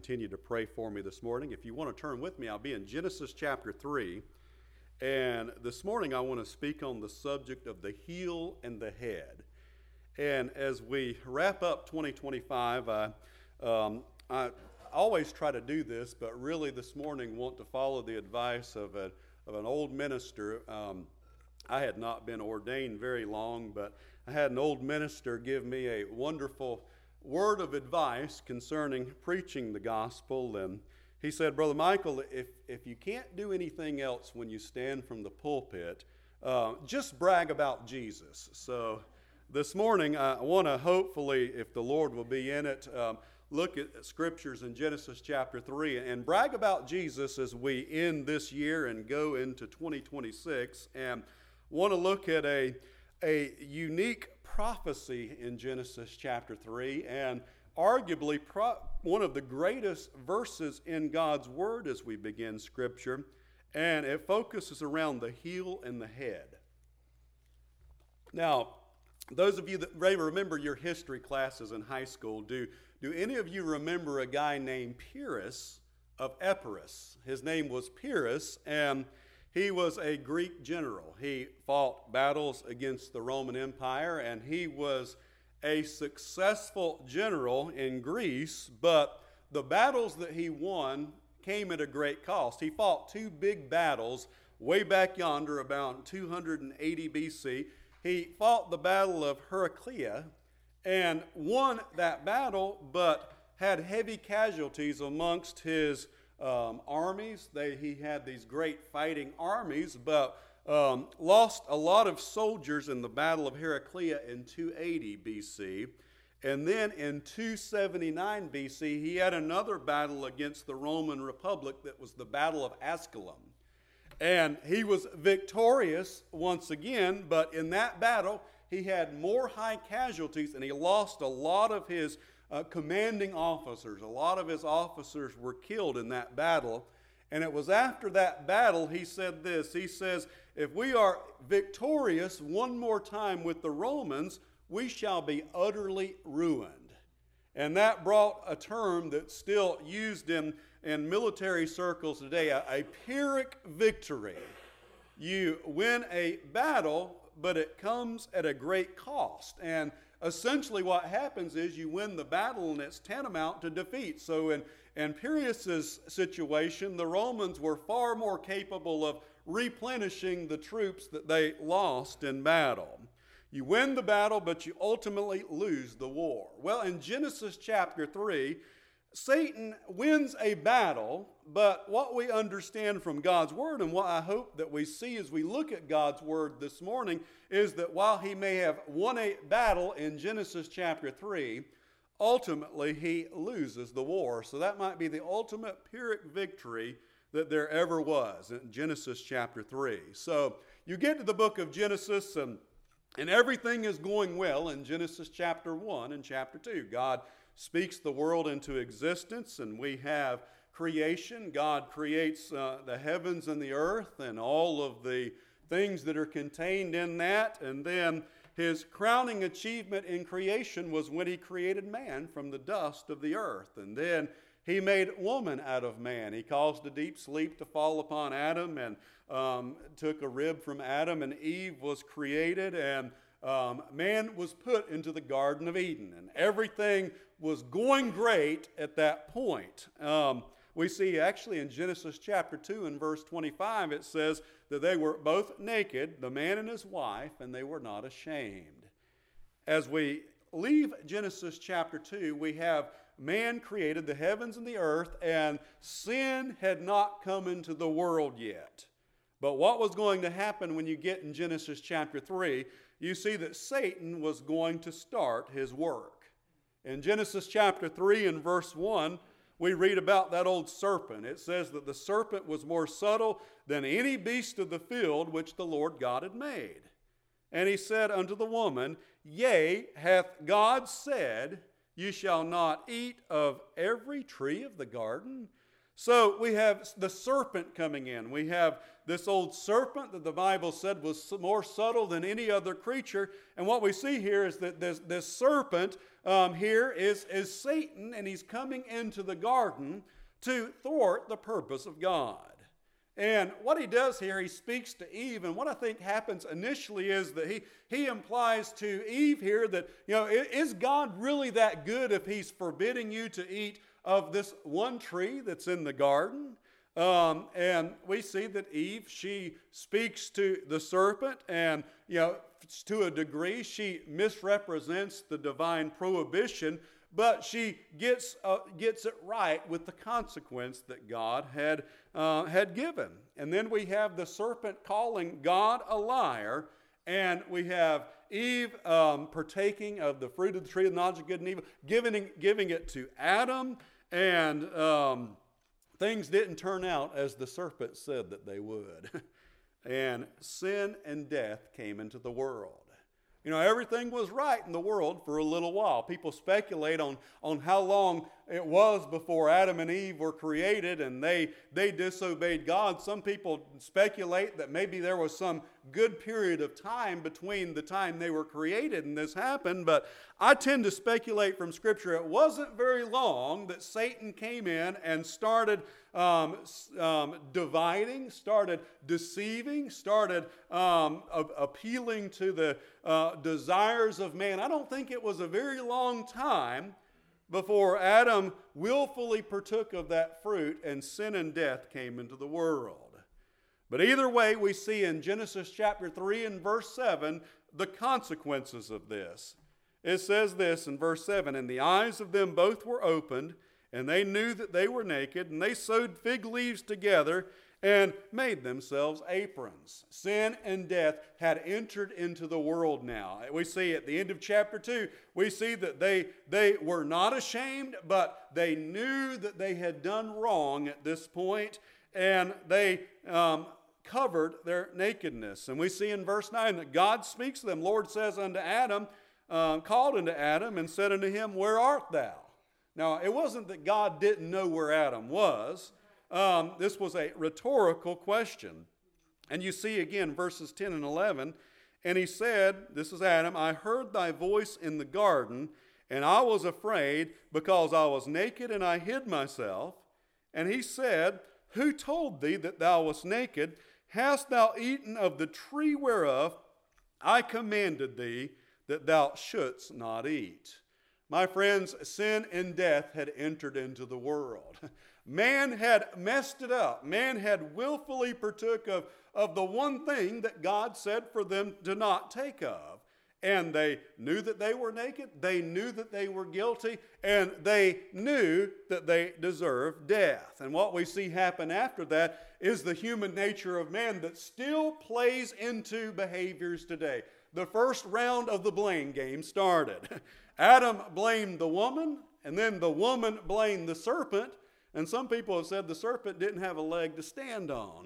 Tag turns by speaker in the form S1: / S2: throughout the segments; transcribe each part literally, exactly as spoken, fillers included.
S1: continue to pray for me this morning. If you want to turn with me, I'll be in Genesis chapter three. And this morning I want to speak on the subject of the heel and the head. And as we wrap up twenty twenty-five, I, um, I always try to do this, but really this morning want to follow the advice of, a, of an old minister. Um, I had not been ordained very long, but I had an old minister give me a wonderful word of advice concerning preaching the gospel. And he said, Brother Michael, if, if you can't do anything else when you stand from the pulpit, uh, just brag about Jesus. So this morning I want to hopefully, if the Lord will be in it, um, look at scriptures in Genesis chapter three and brag about Jesus as we end this year and go into twenty twenty-six, and want to look at a, a unique prophecy in Genesis chapter three, and arguably pro- one of the greatest verses in God's Word as we begin Scripture, and it focuses around the heel and the head. Now, those of you that may remember your history classes in high school, do, do any of you remember a guy named Pyrrhus of Epirus? His name was Pyrrhus, and he was a Greek general. He fought battles against the Roman Empire, and he was a successful general in Greece, but the battles that he won came at a great cost. He fought two big battles way back yonder, about two hundred eighty B C. He fought the Battle of Heraclea and won that battle, but had heavy casualties amongst his Um, armies. They, he had these great fighting armies, but um, lost a lot of soldiers in the Battle of Heraclea in two eighty B C. And then in two seventy-nine B C, he had another battle against the Roman Republic that was the Battle of Asculum. And he was victorious once again, but in that battle, he had more high casualties, and he lost a lot of his Uh, commanding officers. A lot of his officers were killed in that battle. And it was after that battle he said this. He says, if we are victorious one more time with the Romans, we shall be utterly ruined. And that brought a term that's still used in, in military circles today, a, a Pyrrhic victory. You win a battle, but it comes at a great cost. And essentially what happens is you win the battle and it's tantamount to defeat. So in, in Pyrrhus' situation, the Romans were far more capable of replenishing the troops that they lost in battle. You win the battle, but you ultimately lose the war. Well, in Genesis chapter three, Satan wins a battle, but what we understand from God's Word, and what I hope that we see as we look at God's Word this morning, is that while he may have won a battle in Genesis chapter three, ultimately he loses the war. So that might be the ultimate Pyrrhic victory that there ever was in Genesis chapter three. So you get to the book of Genesis, and, and everything is going well in Genesis chapter one and chapter two. God speaks the world into existence, and we have creation. God creates uh, the heavens and the earth and all of the things that are contained in that. And then his crowning achievement in creation was when he created man from the dust of the earth. And then he made woman out of man. He caused a deep sleep to fall upon Adam, and um, took a rib from Adam, and Eve was created, and um, man was put into the Garden of Eden. And everything was going great at that point. Um, we see actually in Genesis chapter two and verse twenty-five, it says that they were both naked, the man and his wife, and they were not ashamed. As we leave Genesis chapter two, we have man created the heavens and the earth, and sin had not come into the world yet. But what was going to happen when you get in Genesis chapter three, you see that Satan was going to start his work. In Genesis chapter three and verse one, we read about that old serpent. It says that the serpent was more subtle than any beast of the field which the Lord God had made. And he said unto the woman, Yea, hath God said, You shall not eat of every tree of the garden? So we have the serpent coming in. We have this old serpent that the Bible said was more subtle than any other creature. And what we see here is that this, this serpent um, here is, is Satan, and he's coming into the garden to thwart the purpose of God. And what he does here, he speaks to Eve, and what I think happens initially is that he, he implies to Eve here that, you know, is God really that good if he's forbidding you to eat of this one tree that's in the garden? Um, and we see that Eve, she speaks to the serpent, and, you know, to a degree, she misrepresents the divine prohibition, but she gets uh, gets it right with the consequence that God had uh, had given. And then we have the serpent calling God a liar, and we have Eve um, partaking of the fruit of the tree of the knowledge of good and evil, giving giving it to Adam, and um, things didn't turn out as the serpent said that they would. And sin and death came into the world. You know, everything was right in the world for a little while. People speculate on, on how long it was before Adam and Eve were created and they, they disobeyed God. Some people speculate that maybe there was some good period of time between the time they were created and this happened. But I tend to speculate from Scripture it wasn't very long that Satan came in and started um, um, dividing, started deceiving, started um, a- appealing to the uh, desires of man. I don't think it was a very long time before Adam willfully partook of that fruit and sin and death came into the world. But either way, we see in Genesis chapter three and verse seven the consequences of this. It says this in verse seven, "And the eyes of them both were opened, and they knew that they were naked, and they sewed fig leaves together and made themselves aprons." Sin and death had entered into the world now. We see at the end of chapter two, we see that they, they were not ashamed, but they knew that they had done wrong at this point, and they um, covered their nakedness. And we see in verse nine that God speaks to them. The Lord says unto Adam, uh, called unto Adam, and said unto him, "Where art thou?" Now, it wasn't that God didn't know where Adam was. Um, this was a rhetorical question. And you see again verses ten and eleven, "And he said," this is Adam, "I heard thy voice in the garden, and I was afraid, because I was naked, and I hid myself. And he said, Who told thee that thou wast naked? Hast thou eaten of the tree whereof I commanded thee that thou shouldst not eat?" My friends, sin and death had entered into the world. Man had messed it up. Man had willfully partook of, of the one thing that God said for them to not take of. And they knew that they were naked. They knew that they were guilty. And they knew that they deserved death. And what we see happen after that is the human nature of man that still plays into behaviors today. The first round of the blame game started. Adam blamed the woman, and then the woman blamed the serpent. And some people have said the serpent didn't have a leg to stand on.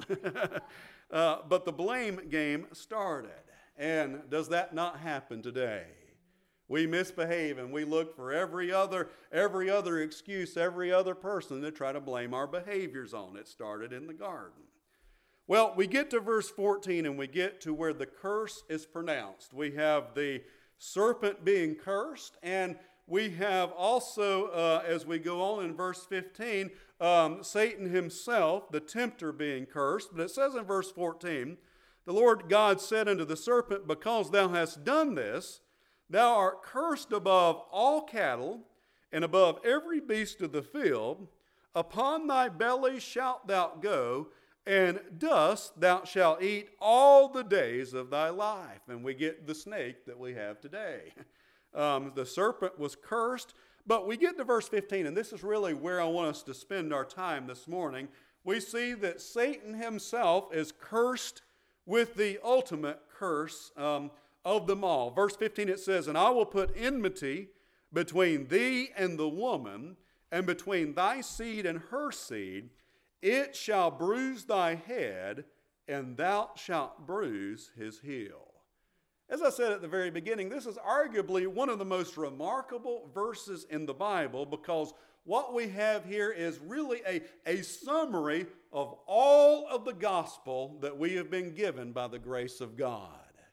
S1: uh, but the blame game started. And does that not happen today? We misbehave and we look for every other, every other excuse, every other person to try to blame our behaviors on. It started in the garden. Well, we get to verse fourteen and we get to where the curse is pronounced. We have the serpent being cursed, and we have also, uh, as we go on in verse fifteen, um, Satan himself, the tempter, being cursed. But it says in verse fourteen, "The Lord God said unto the serpent, Because thou hast done this, thou art cursed above all cattle, and above every beast of the field. Upon thy belly shalt thou go, and dust thou shalt eat all the days of thy life." And we get the snake that we have today. Um, the serpent was cursed, but we get to verse fifteen, and this is really where I want us to spend our time this morning. We see that Satan himself is cursed with the ultimate curse um, of them all. Verse fifteen, it says, "And I will put enmity between thee and the woman, and between thy seed and her seed. It shall bruise thy head, and thou shalt bruise his heel." As I said at the very beginning, this is arguably one of the most remarkable verses in the Bible, because what we have here is really a, a summary of all of the gospel that we have been given by the grace of God.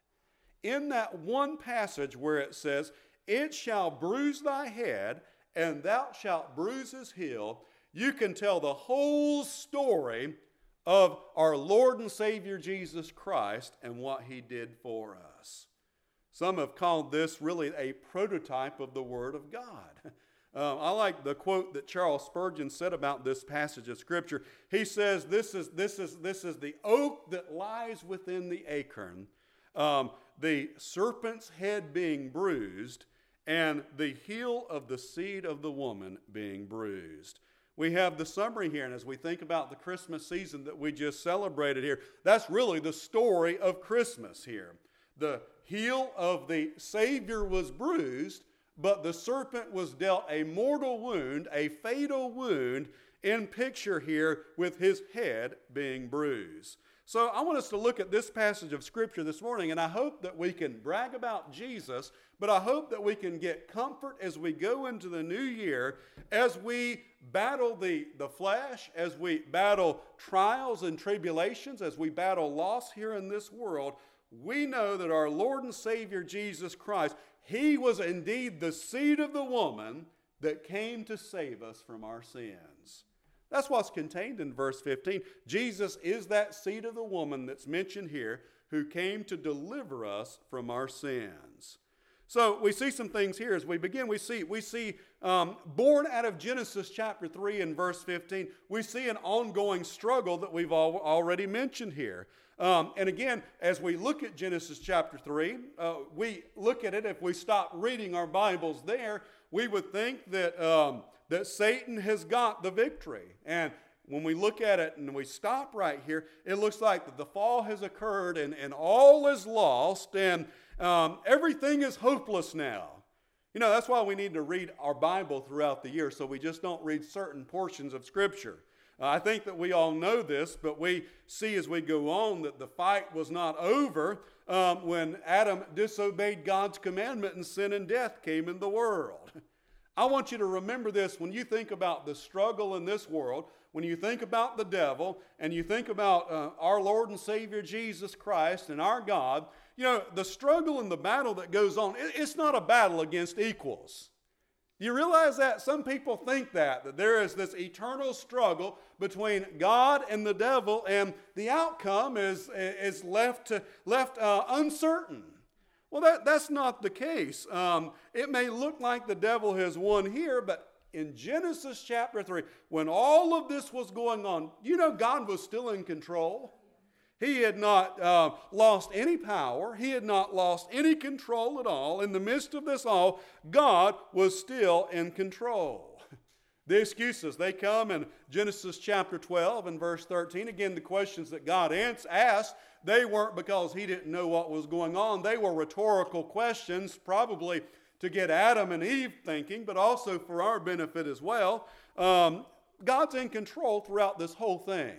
S1: In that one passage where it says, "It shall bruise thy head, and thou shalt bruise his heel," you can tell the whole story of our Lord and Savior Jesus Christ and what he did for us. Some have called this really a prototype of the Word of God. Uh, I like the quote that Charles Spurgeon said about this passage of Scripture. He says, this is, this is, this is the oak that lies within the acorn, um, the serpent's head being bruised, and the heel of the seed of the woman being bruised. We have the summary here, and as we think about the Christmas season that we just celebrated here, that's really the story of Christmas here. The heel of the Savior was bruised, but the serpent was dealt a mortal wound, a fatal wound, in picture here with his head being bruised. So I want us to look at this passage of Scripture this morning, and I hope that we can brag about Jesus, but I hope that we can get comfort as we go into the new year, as we battle the, the flesh, as we battle trials and tribulations, as we battle loss here in this world. We know that our Lord and Savior Jesus Christ, he was indeed the seed of the woman that came to save us from our sins. That's what's contained in verse fifteen. Jesus is that seed of the woman that's mentioned here, who came to deliver us from our sins. So we see some things here as we begin. We see, we see um, born out of Genesis chapter three and verse fifteen, we see an ongoing struggle that we've al- already mentioned here. Um, and again, as we look at Genesis chapter three, uh, we look at it, if we stop reading our Bibles there, we would think that, um, that Satan has got the victory. And when we look at it and we stop right here, it looks like that the fall has occurred and, and all is lost and um, everything is hopeless now. You know, that's why we need to read our Bible throughout the year, so we just don't read certain portions of Scripture. Uh, I think that we all know this, but we see as we go on that the fight was not over um, when Adam disobeyed God's commandment and sin and death came in the world. I want you to remember this when you think about the struggle in this world, when you think about the devil, and you think about uh, our Lord and Savior Jesus Christ and our God. You know, the struggle and the battle that goes on, it, it's not a battle against equals. You realize that? Some people think that, that there is this eternal struggle between God and the devil, and the outcome is, is left, to, left uh, uncertain. Well, that, that's not the case. Um, it may look like the devil has won here, but in Genesis chapter three, when all of this was going on, you know God was still in control. He had not uh, lost any power. He had not lost any control at all. In the midst of this all, God was still in control. The excuses, they come in Genesis chapter twelve and verse thirteen. Again, the questions that God asked, they weren't because he didn't know what was going on. They were rhetorical questions, probably to get Adam and Eve thinking, but also for our benefit as well. Um, God's in control throughout this whole thing.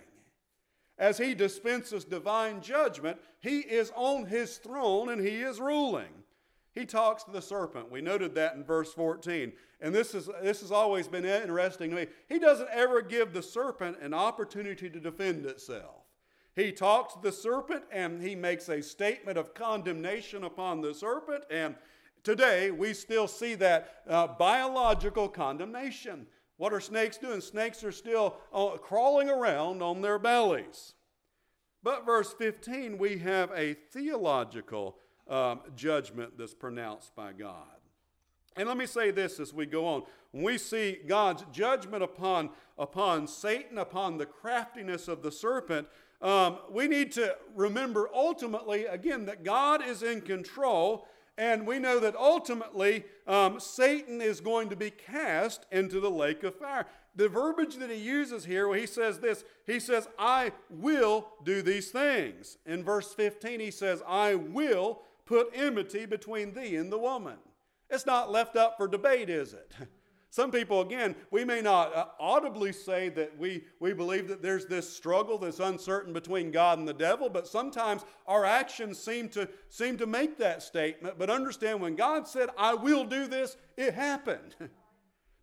S1: As he dispenses divine judgment, he is on his throne and he is ruling. He talks to the serpent. We noted that in verse fourteen. And this is this has always been interesting to me. He doesn't ever give the serpent an opportunity to defend itself. He talks to the serpent and he makes a statement of condemnation upon the serpent. And today we still see that uh, biological condemnation. What are snakes doing? Snakes are still uh, crawling around on their bellies. But verse fifteen, we have a theological um, judgment that's pronounced by God. And let me say this as we go on. When we see God's judgment upon, upon Satan, upon the craftiness of the serpent, um, we need to remember ultimately, again, that God is in control. And we know that ultimately um, Satan is going to be cast into the lake of fire. The verbiage that he uses here, well, he says this, he says, I will do these things. In verse fifteen, he says, I will put enmity between thee and the woman. It's not left up for debate, is it? Some people, again, we may not uh, audibly say that we, we believe that there's this struggle that's uncertain between God and the devil, but sometimes our actions seem to, seem to make that statement. But understand, when God said, I will do this, it happened.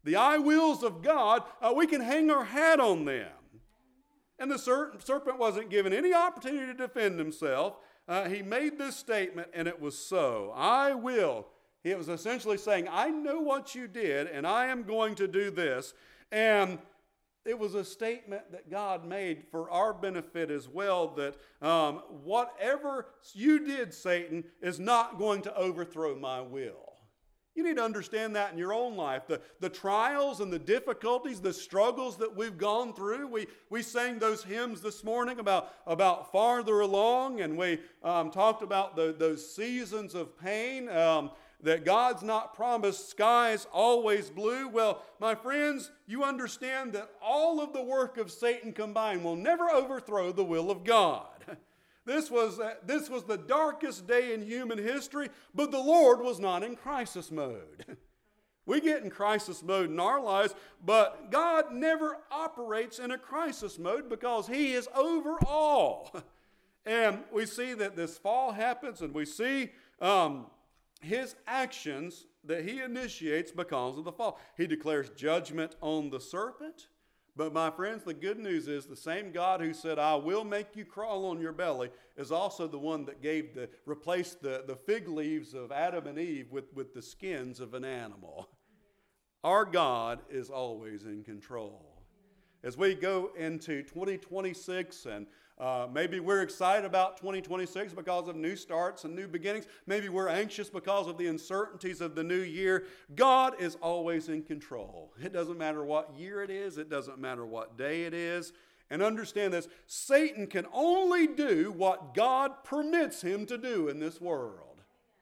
S1: The I wills of God, uh, we can hang our hat on them. And the serpent wasn't given any opportunity to defend himself. Uh, he made this statement, and it was so. I will. He was essentially saying, I know what you did, and I am going to do this. And it was a statement that God made for our benefit as well, that um, whatever you did, Satan, is not going to overthrow my will. You need to understand that in your own life. The, the trials and the difficulties, the struggles that we've gone through. We, we sang those hymns this morning about, about farther along, and we um, talked about the, those seasons of pain, um, that God's not promised skies always blue. Well, my friends, you understand that all of the work of Satan combined will never overthrow the will of God. This was, uh, this was the darkest day in human history, but the Lord was not in crisis mode. We get in crisis mode in our lives, but God never operates in a crisis mode because He is over all. And we see that this fall happens, and we see um, His actions that He initiates because of the fall. He declares judgment on the serpent. But my friends, the good news is the same God who said, I will make you crawl on your belly, is also the one that gave the, replaced the, the fig leaves of Adam and Eve with, with the skins of an animal. Our God is always in control. As we go into twenty twenty-six, and uh, maybe we're excited about twenty twenty-six because of new starts and new beginnings. Maybe we're anxious because of the uncertainties of the new year. God is always in control. It doesn't matter what year it is. It doesn't matter what day it is. And understand this, Satan can only do what God permits him to do in this world.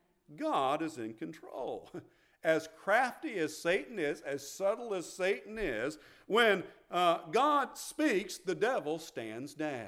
S1: God is in control. As crafty as Satan is, as subtle as Satan is, when uh, God speaks, the devil stands down.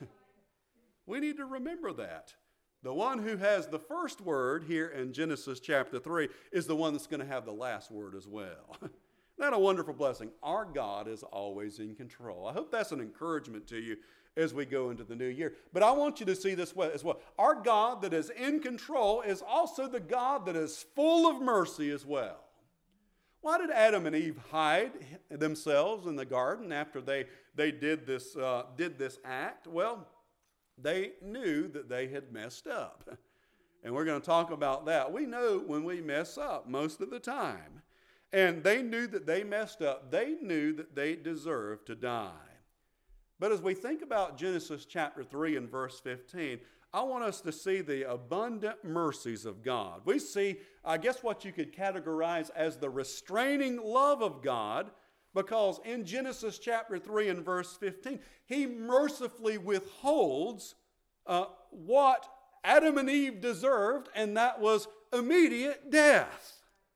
S1: We need to remember that. The one who has the first word here in Genesis chapter three is the one that's going to have the last word as well. Isn't that a wonderful blessing? Our God is always in control. I hope that's an encouragement to you as we go into the new year. But I want you to see this way as well. Our God that is in control is also the God that is full of mercy as well. Why did Adam and Eve hide themselves in the garden after they, they did this, uh, did this act? Well, they knew that they had messed up. And we're going to talk about that. We know when we mess up most of the time. And they knew that they messed up. They knew that they deserved to die. But as we think about Genesis chapter three and verse fifteen, I want us to see the abundant mercies of God. We see, I guess, what you could categorize as the restraining love of God, because in Genesis chapter three and verse fifteen, He mercifully withholds uh, what Adam and Eve deserved, and that was immediate death.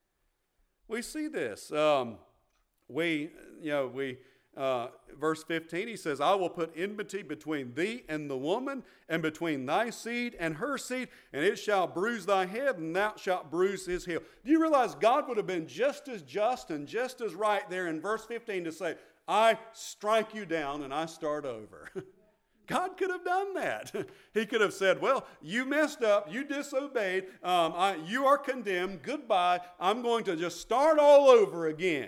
S1: We see this. Um, we, you know, we... Uh, verse fifteen, he says, I will put enmity between thee and the woman, and between thy seed and her seed, and it shall bruise thy head, and thou shalt bruise his heel. Do you realize God would have been just as just and just as right there in verse fifteen to say, I strike you down and I start over? God could have done that. He could have said, well, you messed up, you disobeyed, um, I, you are condemned, goodbye, I'm going to just start all over again.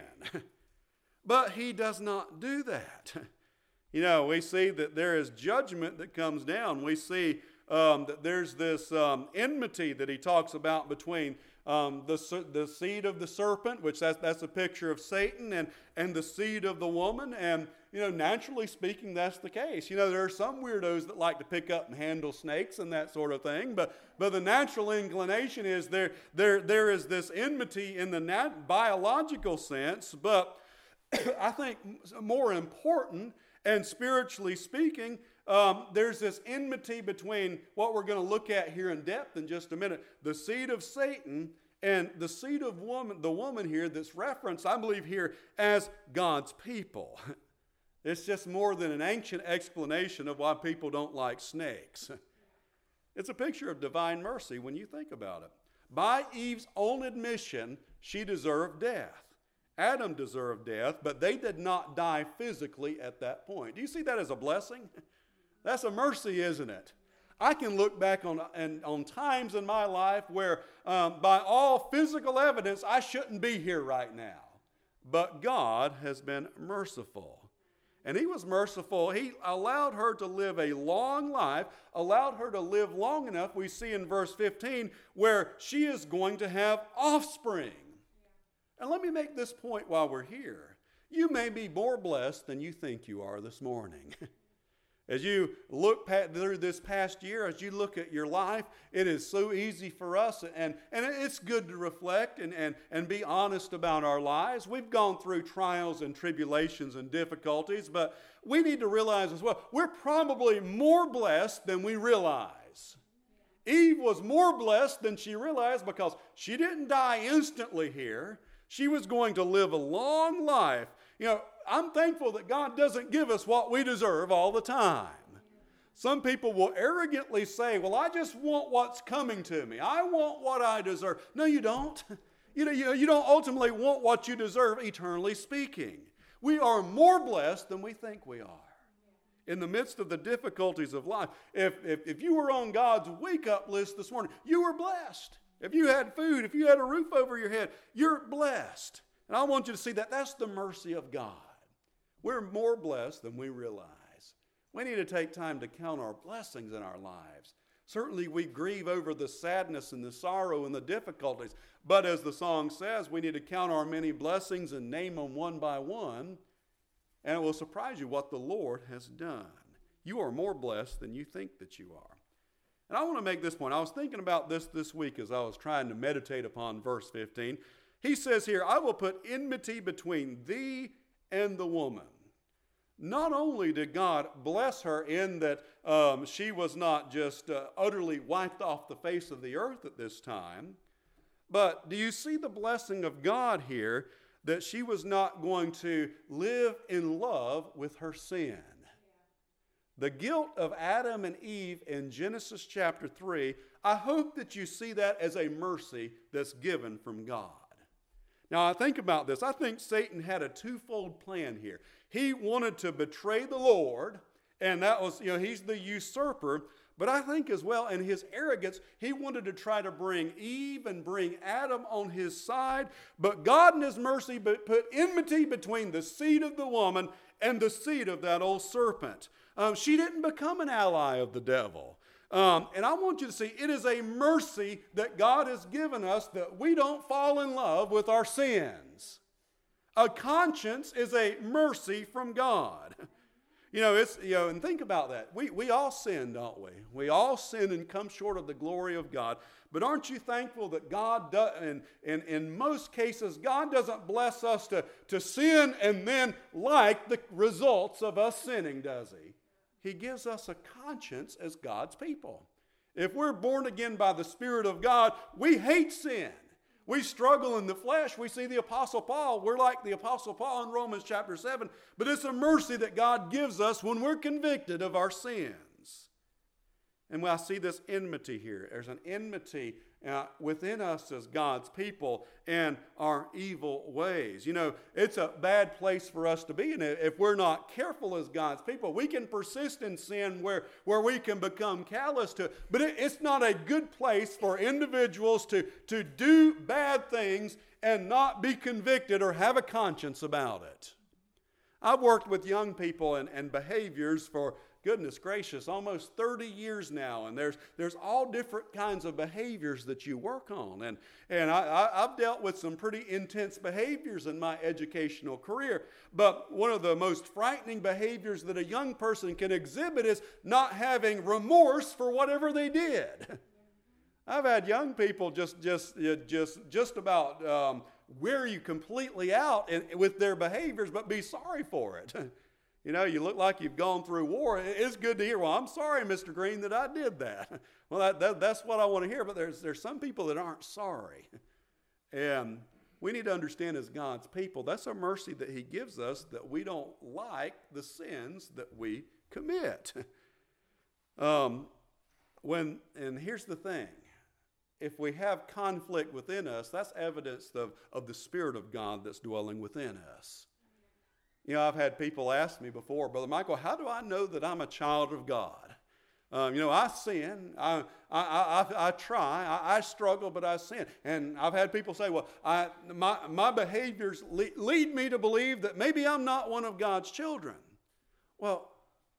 S1: But He does not do that. You know, we see that there is judgment that comes down. We see um, that there's this um, enmity that He talks about between um, the, the seed of the serpent, which that's, that's a picture of Satan, and, and the seed of the woman. And, you know, naturally speaking, that's the case. You know, there are some weirdos that like to pick up and handle snakes and that sort of thing. But, but the natural inclination is there, there, there is this enmity in the nat- biological sense, but I think more important, and spiritually speaking, um, there's this enmity between what we're going to look at here in depth in just a minute, the seed of Satan and the seed of woman, the woman here that's referenced, I believe, here as God's people. It's just more than an ancient explanation of why people don't like snakes. It's a picture of divine mercy when you think about it. By Eve's own admission, she deserved death. Adam deserved death, but they did not die physically at that point. Do you see that as a blessing? That's a mercy, isn't it? I can look back on, and, on times in my life where um, by all physical evidence, I shouldn't be here right now. but God has been merciful. And he was merciful. He allowed her to live a long life, allowed her to live long enough, we see in verse fifteen, where she is going to have offspring. And let me make this point while we're here. You may be more blessed than you think you are this morning. As you look through this past year, as you look at your life, it is so easy for us, and, and it's good to reflect and, and, and be honest about our lives. We've gone through trials and tribulations and difficulties, but we need to realize as well, we're probably more blessed than we realize. Eve was more blessed than she realized because she didn't die instantly here. She was going to live a long life. You know, I'm thankful that God doesn't give us what we deserve all the time. Some people will arrogantly say, well, I just want what's coming to me. I want what I deserve. No, you don't. You know, you, you don't ultimately want what you deserve, eternally speaking. We are more blessed than we think we are. In the midst of the difficulties of life, if, if, if you were on God's wake-up list this morning, you were blessed. If you had food, if you had a roof over your head, you're blessed. And I want you to see that that's the mercy of God. We're more blessed than we realize. We need to take time to count our blessings in our lives. Certainly we grieve over the sadness and the sorrow and the difficulties. But as the song says, we need to count our many blessings and name them one by one. And it will surprise you what the Lord has done. You are more blessed than you think that you are. And I want to make this point. I was thinking about this this week as I was trying to meditate upon verse fifteen. He says here, I will put enmity between thee and the woman. Not only did God bless her in that um, she was not just uh, utterly wiped off the face of the earth at this time, but do you see the blessing of God here that she was not going to live in love with her sin? The guilt of Adam and Eve in Genesis chapter three, I hope that you see that as a mercy that's given from God. Now, I think about this. I think Satan had a twofold plan here. He wanted to betray the Lord, and that was, you know, he's the usurper. But I think as well, in his arrogance, he wanted to try to bring Eve and bring Adam on his side. But God in his mercy put enmity between the seed of the woman and the seed of that old serpent. Um, she didn't become an ally of the devil. Um, and I want you to see, it is a mercy that God has given us that we don't fall in love with our sins. A conscience is a mercy from God. You know, it's, you know, and think about that. We, we all sin, don't we? We all sin and come short of the glory of God. But aren't you thankful that God does, and, and in most cases, God doesn't bless us to, to sin and then like the results of us sinning, does he? He gives us a conscience as God's people. If we're born again by the Spirit of God, we hate sin. We struggle in the flesh. We see the Apostle Paul. We're like the Apostle Paul in Romans chapter seven. But it's a mercy that God gives us when we're convicted of our sins. And I see this enmity here. There's an enmity uh, within us as God's people and our evil ways. You know, it's a bad place for us to be. And if we're not careful as God's people, we can persist in sin where, where we can become callous to it. But it, it's not a good place for individuals to, to do bad things and not be convicted or have a conscience about it. I've worked with young people and, and behaviors for goodness gracious, almost thirty years now, and there's there's all different kinds of behaviors that you work on, and and I, I, I've dealt with some pretty intense behaviors in my educational career. But one of the most frightening behaviors that a young person can exhibit is not having remorse for whatever they did. I've had young people just just just just about um, wear you completely out in, with their behaviors, but be sorry for it. You know, you look like you've gone through war. It's good to hear, well, I'm sorry, Mister Green, that I did that. Well, that, that, that's what I want to hear, but there's, there's some people that aren't sorry. And we need to understand as God's people, that's a mercy that he gives us that we don't like the sins that we commit. Um, when, and here's the thing. If we have conflict within us, that's evidence of, of the Spirit of God that's dwelling within us. You know, I've had people ask me before, Brother Michael, how do I know that I'm a child of God? Um, you know, I sin. I, I, I, I try. I, I struggle, but I sin. And I've had people say, well, I, my, my behaviors lead, lead me to believe that maybe I'm not one of God's children. Well,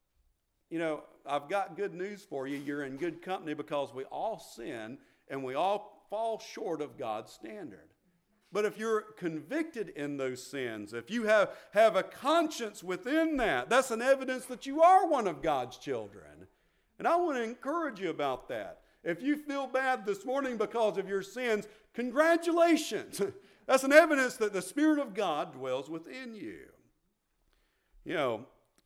S1: you know, I've got good news for you. You're in good company because we all sin and we all fall short of God's standard. But if you're convicted in those sins, if you have, have a conscience within that, that's an evidence that you are one of God's children. And I want to encourage you about that. If you feel bad this morning because of your sins, congratulations. That's an evidence that the Spirit of God dwells within you. You know,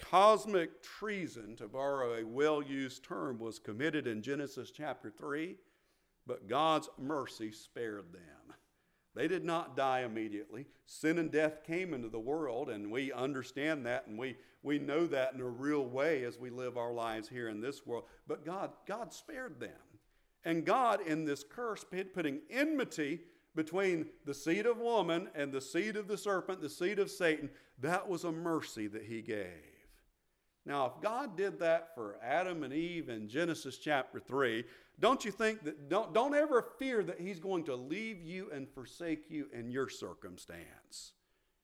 S1: cosmic treason, to borrow a well-used term, was committed in Genesis chapter three, but God's mercy spared them. They did not die immediately. Sin and death came into the world, and we understand that, and we, we know that in a real way as we live our lives here in this world. But God, God spared them. And God, in this curse, putting enmity between the seed of woman and the seed of the serpent, the seed of Satan, that was a mercy that he gave. Now, if God did that for Adam and Eve in Genesis chapter three, don't you think that, don't, don't ever fear that he's going to leave you and forsake you in your circumstance.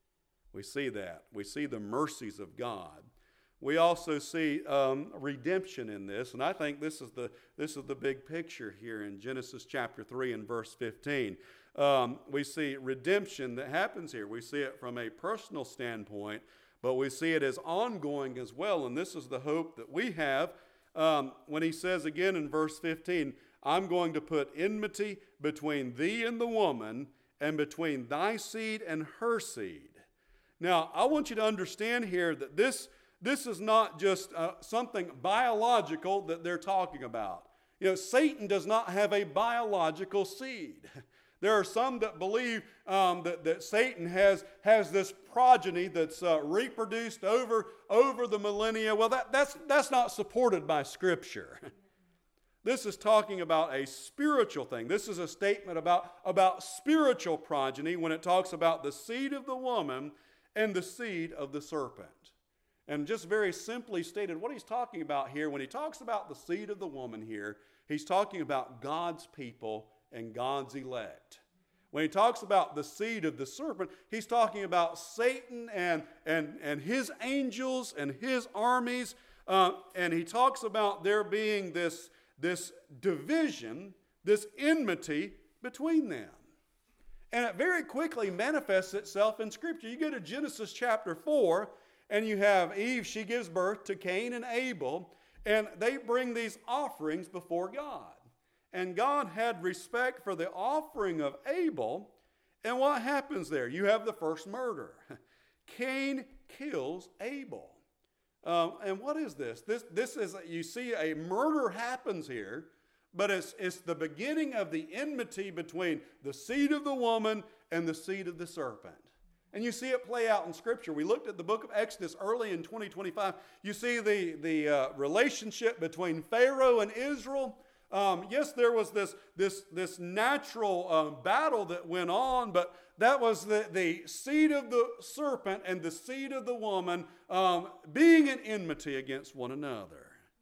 S1: We see that. We see the mercies of God. We also see um, redemption in this, and I think this is the this is the big picture here in Genesis chapter three and verse fifteen. Um, we see redemption that happens here. We see it from a personal standpoint, but we see it as ongoing as well, and this is the hope that we have um, when he says again in verse fifteen, I'm going to put enmity between thee and the woman, and between thy seed and her seed. Now, I want you to understand here that this This is not just uh, something biological that they're talking about. You know, Satan does not have a biological seed. There are some that believe um, that, that Satan has, has this progeny that's uh, reproduced over, over the millennia. Well, that, that's, that's not supported by Scripture. This is talking about a spiritual thing. This is a statement about, about spiritual progeny when it talks about the seed of the woman and the seed of the serpent. And just very simply stated, what he's talking about here, when he talks about the seed of the woman here, he's talking about God's people and God's elect. When he talks about the seed of the serpent, he's talking about Satan and, and, and his angels and his armies. Uh, and he talks about there being this, this division, this enmity between them. And it very quickly manifests itself in Scripture. You go to Genesis chapter four, and you have Eve, she gives birth to Cain and Abel, and they bring these offerings before God. And God had respect for the offering of Abel, and what happens there? You have the first murder. Cain kills Abel. Um, and what is this? This, this is, you see a murder happens here, but it's, it's the beginning of the enmity between the seed of the woman and the seed of the serpent. And you see it play out in Scripture. We looked at the book of Exodus early in twenty twenty-five. You see the, the uh, relationship between Pharaoh and Israel. Um, yes, there was this, this, this natural um, battle that went on, but that was the, the seed of the serpent and the seed of the woman um, being in enmity against one another.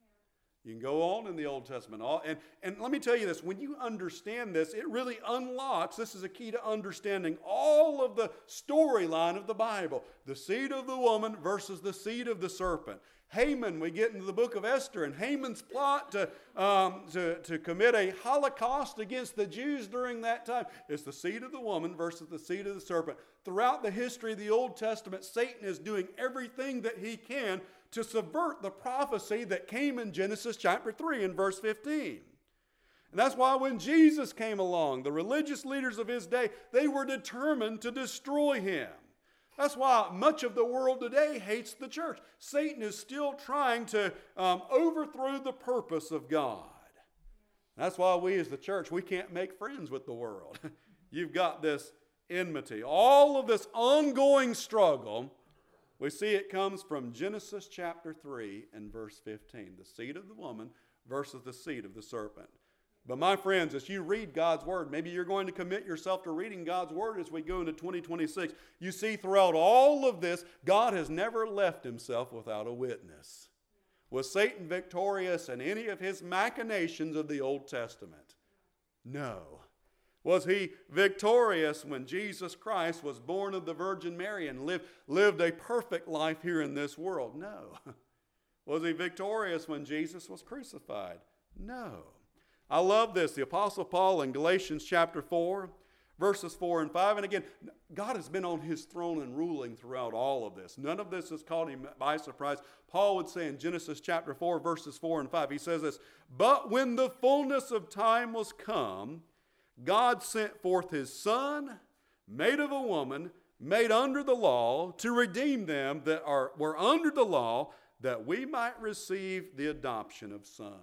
S1: You can go on in the Old Testament. And, and let me tell you this, when you understand this, it really unlocks, this is a key to understanding all of the storyline of the Bible. The seed of the woman versus the seed of the serpent. Haman, we get into the book of Esther, and Haman's plot to, um, to, to commit a holocaust against the Jews during that time. It's the seed of the woman versus the seed of the serpent. Throughout the history of the Old Testament, Satan is doing everything that he can to subvert the prophecy that came in Genesis chapter three and verse fifteen. And that's why when Jesus came along, the religious leaders of his day, they were determined to destroy him. That's why much of the world today hates the church. Satan is still trying to um, overthrow the purpose of God. That's why we as the church, we can't make friends with the world. You've got this enmity. All of this ongoing struggle, we see it comes from Genesis chapter three and verse fifteen. The seed of the woman versus the seed of the serpent. But my friends, as you read God's Word, maybe you're going to commit yourself to reading God's Word as we go into twenty twenty-six. You see throughout all of this, God has never left himself without a witness. Was Satan victorious in any of his machinations of the Old Testament? No. Was he victorious when Jesus Christ was born of the Virgin Mary and lived, lived a perfect life here in this world? No. Was he victorious when Jesus was crucified? No. I love this. The Apostle Paul in Galatians chapter four, verses four and five. And again, God has been on his throne and ruling throughout all of this. None of this has caught him by surprise. Paul would say in Genesis chapter four, verses four and five, he says this, "But when the fullness of time was come, God sent forth his Son, made of a woman, made under the law, to redeem them that are, were under the law, that we might receive the adoption of sons."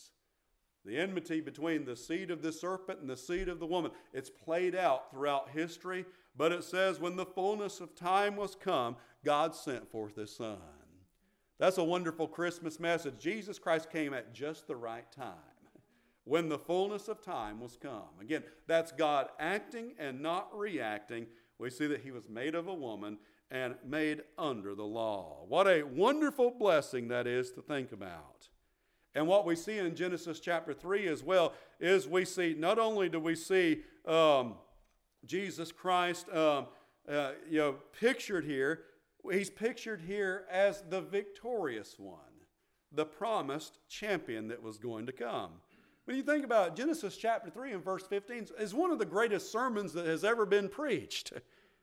S1: The enmity between the seed of the serpent and the seed of the woman, it's played out throughout history, but it says when the fullness of time was come, God sent forth his Son. That's a wonderful Christmas message. Jesus Christ came at just the right time, when the fullness of time was come. Again, that's God acting and not reacting. We see that he was made of a woman and made under the law. What a wonderful blessing that is to think about. And what we see in Genesis chapter three as well is we see, not only do we see um, Jesus Christ um, uh, you know, pictured here, he's pictured here as the victorious one, the promised champion that was going to come. When you think about it, Genesis chapter three and verse fifteen is one of the greatest sermons that has ever been preached.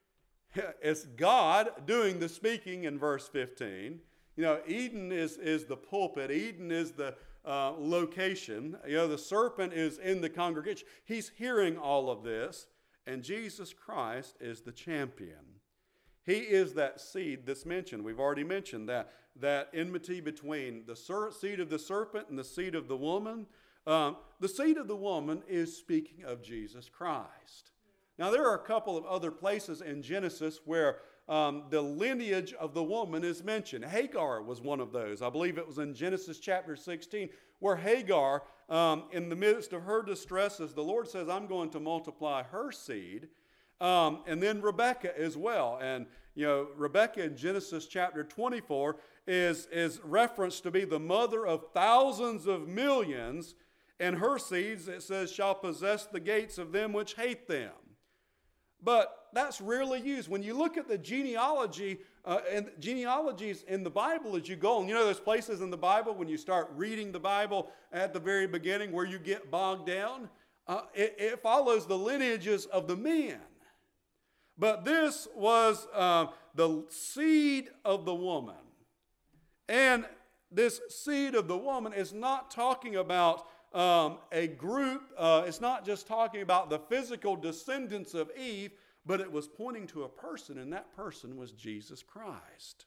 S1: It's God doing the speaking in verse fifteen. You know, Eden is, is the pulpit. Eden is the uh, location. You know, the serpent is in the congregation. He's hearing all of this. And Jesus Christ is the champion. He is that seed that's mentioned. We've already mentioned that, that enmity between the ser- seed of the serpent and the seed of the woman. Um, the seed of the woman is speaking of Jesus Christ. Now, there are a couple of other places in Genesis where Um, the lineage of the woman is mentioned. Hagar was one of those. I believe it was in Genesis chapter sixteen, where Hagar, um, in the midst of her distresses, the Lord says, I'm going to multiply her seed. Um, and then Rebekah as well. And, you know, Rebekah in Genesis chapter twenty-four is, is referenced to be the mother of thousands of millions. And her seeds, it says, shall possess the gates of them which hate them. But that's rarely used. When you look at the genealogy uh, and genealogies in the Bible as you go, and you know there's places in the Bible when you start reading the Bible at the very beginning where you get bogged down, uh, it, it follows the lineages of the men. But this was uh, the seed of the woman. And this seed of the woman is not talking about um, a group. Uh, it's not just talking about the physical descendants of Eve, but it was pointing to a person, and that person was Jesus Christ.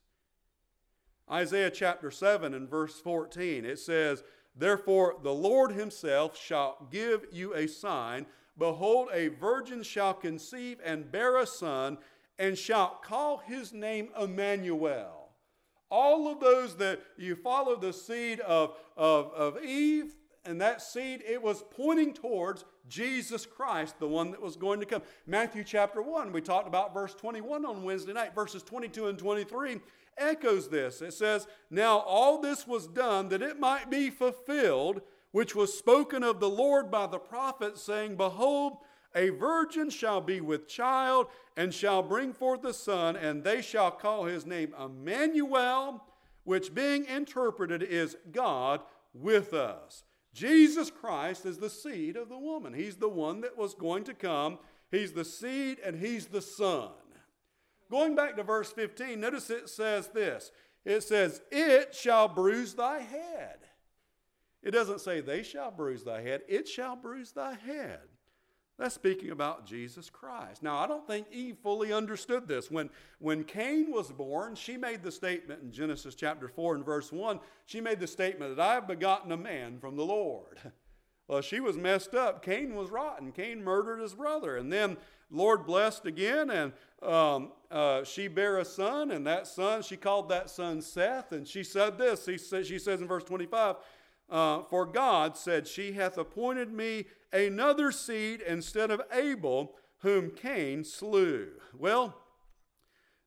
S1: Isaiah chapter seven and verse fourteen, it says, "Therefore the Lord himself shall give you a sign. Behold, a virgin shall conceive and bear a son, and shall call his name Emmanuel." All of those that you follow the seed of, of, of Eve, and that seed, it was pointing towards Jesus Christ, the one that was going to come. Matthew chapter one, we talked about verse twenty-one on Wednesday night. Verses twenty-two and twenty-three echoes this. It says, "Now all this was done that it might be fulfilled, which was spoken of the Lord by the prophet, saying, Behold, a virgin shall be with child, and shall bring forth a son, and they shall call his name Emmanuel," which being interpreted is God with us. Jesus Christ is the seed of the woman. He's the one that was going to come. He's the seed and he's the son. Going back to verse fifteen, notice it says this. It says, "It shall bruise thy head." It doesn't say they shall bruise thy head. It shall bruise thy head. That's speaking about Jesus Christ. Now, I don't think Eve fully understood this. When, when Cain was born, she made the statement in Genesis chapter four and verse one, she made the statement that I have begotten a man from the Lord. Well, she was messed up. Cain was rotten. Cain murdered his brother. And then Lord blessed again, and um, uh, she bare a son, and that son, she called that son Seth. And she said this, she, says, she says in verse twenty-five, uh, "For God said, she hath appointed me another seed instead of Abel, whom Cain slew." Well,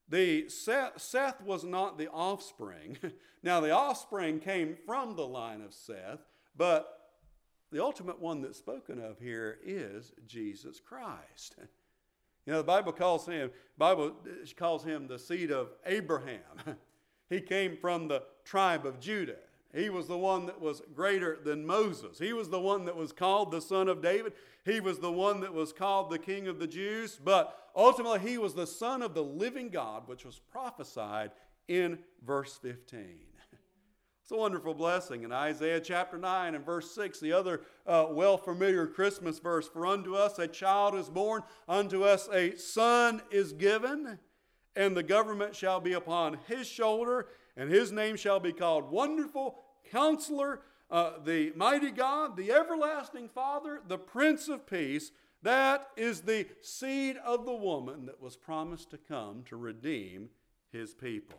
S1: The Seth, Seth was not the offspring. Now, the offspring came from the line of Seth, but the ultimate one that's spoken of here is Jesus Christ. You know, the Bible calls him, Bible calls him the seed of Abraham. He came from the tribe of Judah. He was the one that was greater than Moses. He was the one that was called the son of David. He was the one that was called the King of the Jews. But ultimately, he was the Son of the living God, which was prophesied in verse fifteen. It's a wonderful blessing. In Isaiah chapter nine and verse six, the other uh, well-familiar Christmas verse, "For unto us a child is born, unto us a son is given, and the government shall be upon his shoulder, and his name shall be called Wonderful Counselor, uh, the Mighty God, the Everlasting Father, the Prince of Peace." That is the seed of the woman that was promised to come to redeem his people.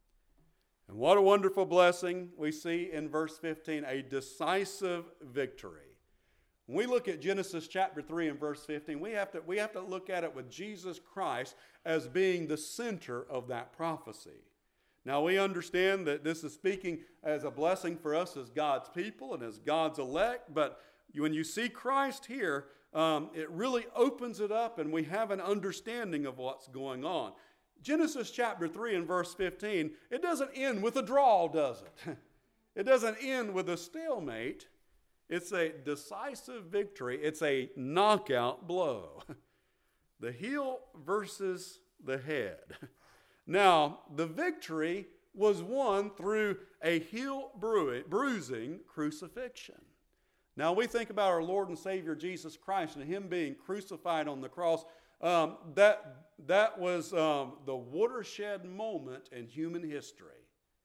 S1: And what a wonderful blessing we see in verse fifteen, a decisive victory. When we look at Genesis chapter three and verse fifteen, we have to, we have to look at it with Jesus Christ as being the center of that prophecy. Now, we understand that this is speaking as a blessing for us as God's people and as God's elect, but when you see Christ here, um, it really opens it up and we have an understanding of what's going on. Genesis chapter three and verse fifteen, it doesn't end with a draw, does it? It doesn't end with a stalemate. It's a decisive victory. It's a knockout blow. The heel versus the head. Now, the victory was won through a heel bruising crucifixion. Now, we think about our Lord and Savior Jesus Christ and him being crucified on the cross. Um, that, that was um, the watershed moment in human history.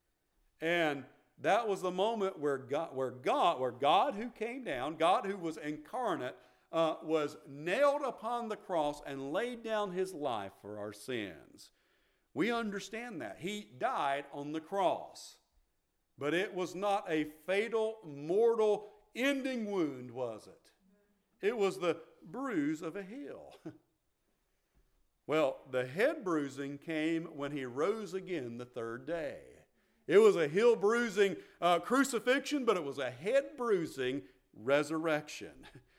S1: And that was the moment where God, where God, where God who came down, God who was incarnate, uh, was nailed upon the cross and laid down his life for our sins. We understand that. He died on the cross. But it was not a fatal, mortal, ending wound, was it? It was the bruise of a heel. Well, the head bruising came when he rose again the third day. It was a heel bruising uh, crucifixion, but it was a head bruising resurrection.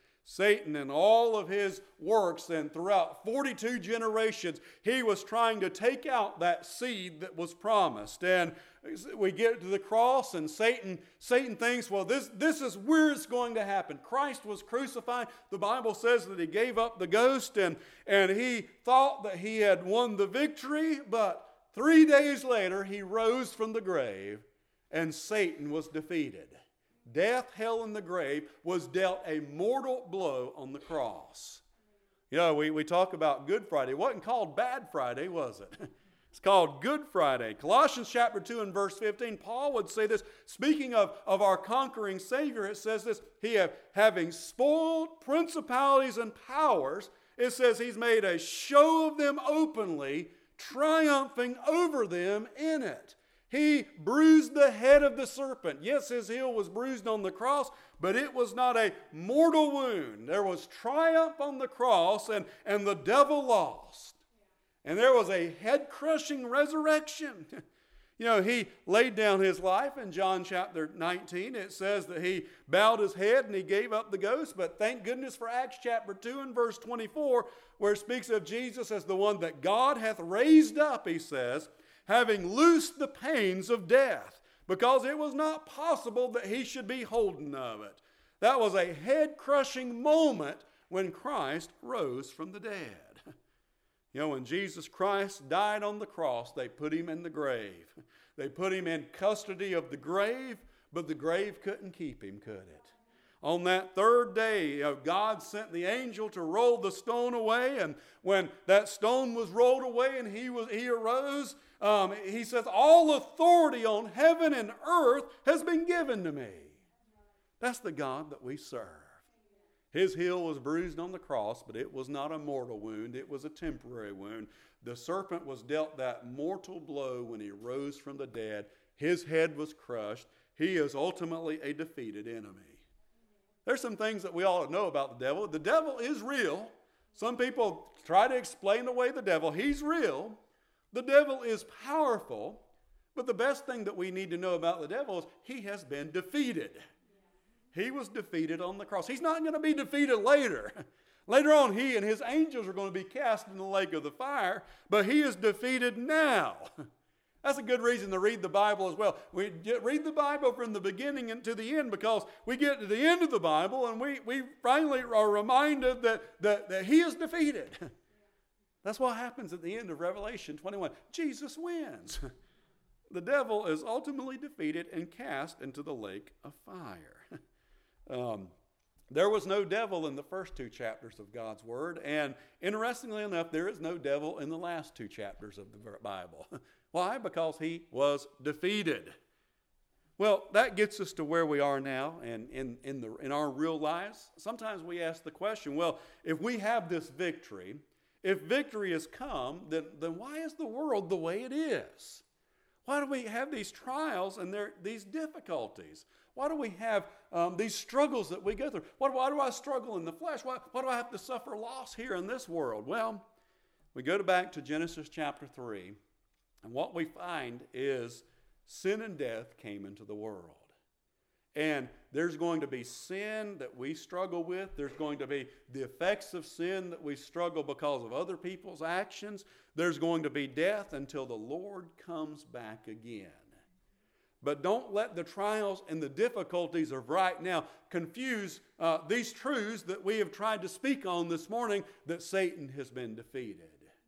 S1: Satan and all of his works, and throughout forty-two generations, he was trying to take out that seed that was promised. And we get to the cross, and Satan Satan thinks, well, this, this is where it's going to happen. Christ was crucified. The Bible says that he gave up the ghost, and, and he thought that he had won the victory, but three days later, he rose from the grave, and Satan was defeated. Death, hell, and the grave was dealt a mortal blow on the cross. You know, we, we talk about Good Friday. It wasn't called Bad Friday, was it? It's called Good Friday. Colossians chapter two and verse fifteen, Paul would say this, speaking of, of our conquering Savior, it says this, he have, having spoiled principalities and powers, it says he's made a show of them openly, triumphing over them in it. He bruised the head of the serpent. Yes, his heel was bruised on the cross, but it was not a mortal wound. There was triumph on the cross, and, and the devil lost. And there was a head-crushing resurrection. You know, he laid down his life in John chapter nineteen. It says that he bowed his head and he gave up the ghost. But thank goodness for Acts chapter two and verse twenty-four, where it speaks of Jesus as the one that God hath raised up, he says, having loosed the pains of death, because it was not possible that he should be holden of it. That was a head-crushing moment when Christ rose from the dead. You know, when Jesus Christ died on the cross, they put him in the grave. They put him in custody of the grave, but the grave couldn't keep him, could it? On that third day, you know, God sent the angel to roll the stone away, and when that stone was rolled away and he was he arose, um, he says, all authority on heaven and earth has been given to me. That's the God that we serve. His heel was bruised on the cross, but it was not a mortal wound. It was a temporary wound. The serpent was dealt that mortal blow when he rose from the dead. His head was crushed. He is ultimately a defeated enemy. There's some things that we ought to know about the devil. The devil is real. Some people try to explain away the devil. He's real. The devil is powerful, but the best thing that we need to know about the devil is he has been defeated. He was defeated on the cross. He's not going to be defeated later. Later on, he and his angels are going to be cast in the lake of the fire, but he is defeated now. That's a good reason to read the Bible as well. We get, read the Bible from the beginning and to the end, because we get to the end of the Bible and we, we finally are reminded that, that, that he is defeated. That's what happens at the end of Revelation twenty-one. Jesus wins. The devil is ultimately defeated and cast into the lake of fire. Um, there was no devil in the first two chapters of God's Word, and interestingly enough, there is no devil in the last two chapters of the Bible. Why? Because he was defeated. Well, that gets us to where we are now, and in, in, the, in our real lives. Sometimes we ask the question, well, if we have this victory, if victory has come, then, then why is the world the way it is? Why do we have these trials and there, these difficulties? Why do we have um, these struggles that we go through? Why, why do I struggle in the flesh? Why, why do I have to suffer loss here in this world? Well, we go to back to Genesis chapter three, and what we find is sin and death came into the world. And there's going to be sin that we struggle with. There's going to be the effects of sin that we struggle because of other people's actions. There's going to be death until the Lord comes back again. But don't let the trials and the difficulties of right now confuse uh, these truths that we have tried to speak on this morning, that Satan has been defeated.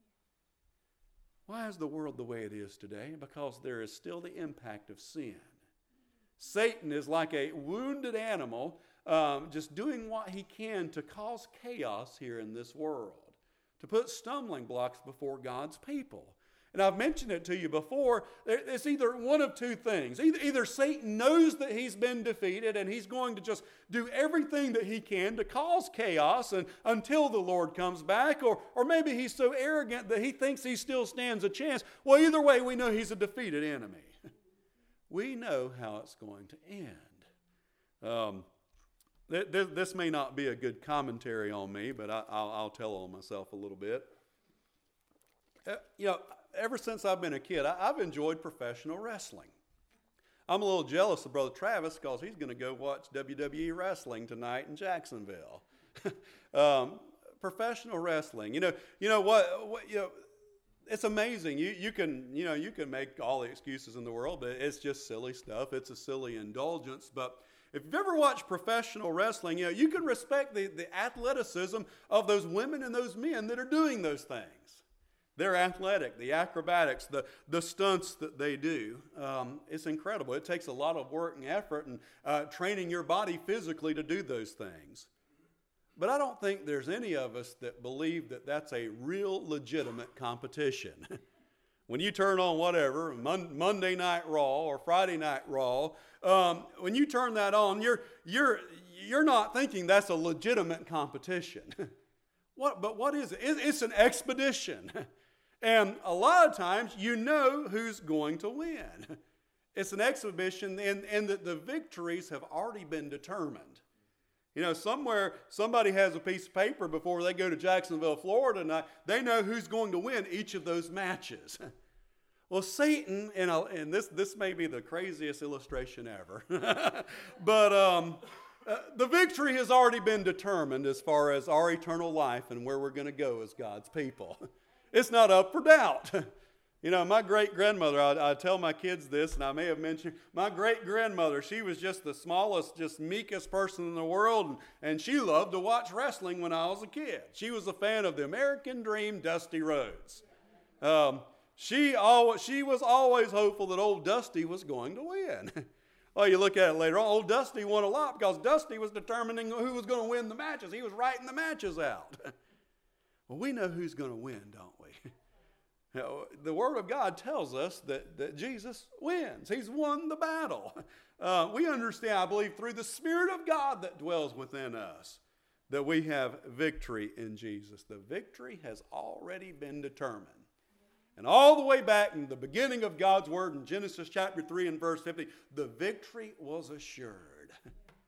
S1: Why is the world the way it is today? Because there is still the impact of sin. Satan is like a wounded animal, um, just doing what he can to cause chaos here in this world, to put stumbling blocks before God's people. And I've mentioned it to you before. It's either one of two things. Either, either Satan knows that he's been defeated and he's going to just do everything that he can to cause chaos and, until the Lord comes back, or, or maybe he's so arrogant that he thinks he still stands a chance. Well, either way, we know he's a defeated enemy. We know how it's going to end. Um, th- th- this may not be a good commentary on me, but I, I'll, I'll tell on myself a little bit. Uh, you know, ever since I've been a kid, I, I've enjoyed professional wrestling. I'm a little jealous of Brother Travis because he's going to go watch W W E wrestling tonight in Jacksonville. um, professional wrestling, you know, you know what, what you know. It's amazing. You you can you know you can make all the excuses in the world, but it's just silly stuff. It's a silly indulgence. But if you've ever watched professional wrestling, you know you can respect the, the athleticism of those women and those men that are doing those things. They're athletic, the acrobatics, the the stunts that they do. Um, it's incredible. It takes a lot of work and effort and uh, training your body physically to do those things. But I don't think there's any of us that believe that that's a real legitimate competition. When you turn on whatever, Mon- Monday Night Raw or Friday Night Raw, um, when you turn that on, you're, you're, you're not thinking that's a legitimate competition. What, but what is it? it? It's an expedition. And a lot of times you know who's going to win. It's an exhibition, and, and that the victories have already been determined. You know, somewhere somebody has a piece of paper before they go to Jacksonville, Florida, and they know who's going to win each of those matches. Well, Satan, and, and this, this may be the craziest illustration ever, but um, uh, the victory has already been determined as far as our eternal life and where we're going to go as God's people. It's not up for doubt. You know, my great-grandmother, I, I tell my kids this, and I may have mentioned, my great-grandmother, she was just the smallest, just meekest person in the world, and, and she loved to watch wrestling when I was a kid. She was a fan of the American Dream, Dusty Rhodes. Um, she, always, she was always hopeful that old Dusty was going to win. Well, you look at it later on, old Dusty won a lot because Dusty was determining who was going to win the matches. He was writing the matches out. Well, we know who's going to win, don't we? You know, the Word of God tells us that, that Jesus wins. He's won the battle. Uh, we understand, I believe, through the Spirit of God that dwells within us, that we have victory in Jesus. The victory has already been determined. And all the way back in the beginning of God's Word in Genesis chapter three and verse fifty, the victory was assured.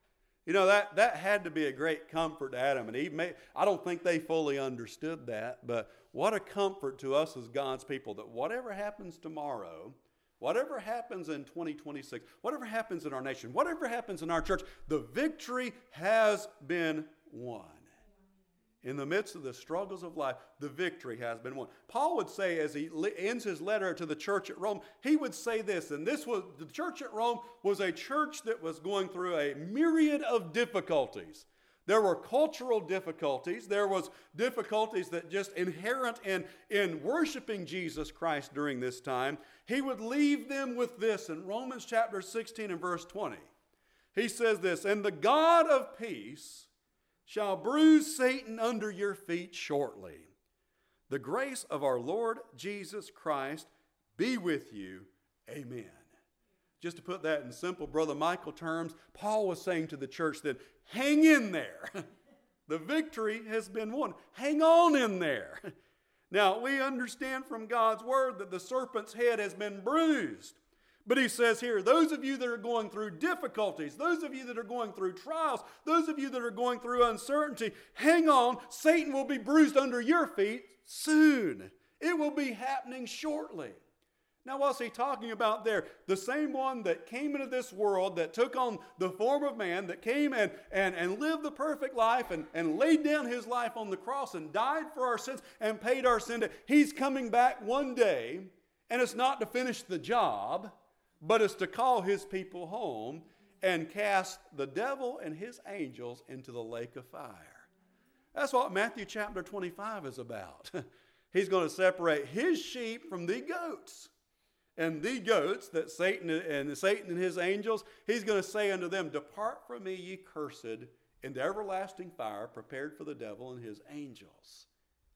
S1: You know, that, that had to be a great comfort to Adam and Eve. May, I don't think they fully understood that, but what a comfort to us as God's people that whatever happens tomorrow, whatever happens in twenty twenty-six, whatever happens in our nation, whatever happens in our church, the victory has been won. In the midst of the struggles of life, the victory has been won. Paul would say, as he ends his letter to the church at Rome, he would say this, and this was, the church at Rome was a church that was going through a myriad of difficulties. There were cultural difficulties. There was difficulties that just inherent in, in worshiping Jesus Christ during this time. He would leave them with this in Romans chapter sixteen and verse twenty. He says this, "And the God of peace shall bruise Satan under your feet shortly. The grace of our Lord Jesus Christ be with you. Amen." Just to put that in simple Brother Michael terms, Paul was saying to the church that, hang in there. The victory has been won. Hang on in there. Now, we understand from God's word that the serpent's head has been bruised. But he says here, those of you that are going through difficulties, those of you that are going through trials, those of you that are going through uncertainty, hang on. Satan will be bruised under your feet soon. It will be happening shortly. Now, what's he talking about there? The same one that came into this world, that took on the form of man, that came and, and, and lived the perfect life and, and laid down his life on the cross and died for our sins and paid our sin debt. He's coming back one day, and it's not to finish the job, but it's to call his people home and cast the devil and his angels into the lake of fire. That's what Matthew chapter twenty-five is about. He's going to separate his sheep from the goats. And the goats that Satan and Satan and his angels, he's going to say unto them, "Depart from me, ye cursed, into everlasting fire prepared for the devil and his angels."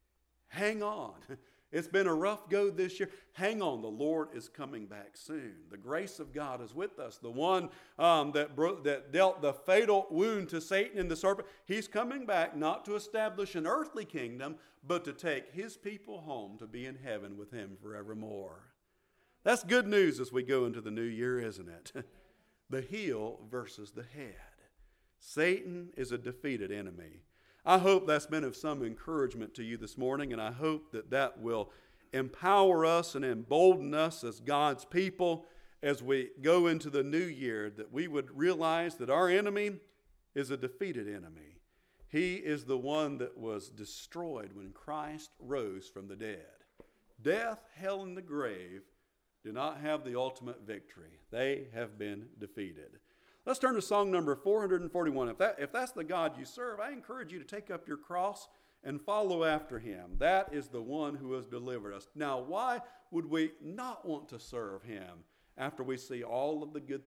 S1: Hang on. It's been a rough go this year. Hang on. The Lord is coming back soon. The grace of God is with us. The one um, that, bro- that dealt the fatal wound to Satan and the serpent, he's coming back not to establish an earthly kingdom, but to take his people home to be in heaven with him forevermore. That's good news as we go into the new year, isn't it? The heel versus the head. Satan is a defeated enemy. I hope that's been of some encouragement to you this morning, and I hope that that will empower us and embolden us as God's people as we go into the new year, that we would realize that our enemy is a defeated enemy. He is the one that was destroyed when Christ rose from the dead. Death, hell, and the grave do not have the ultimate victory. They have been defeated. Let's turn to song number four hundred forty-one. If, that, if that's the God you serve, I encourage you to take up your cross and follow after him. That is the one who has delivered us. Now, why would we not want to serve him after we see all of the good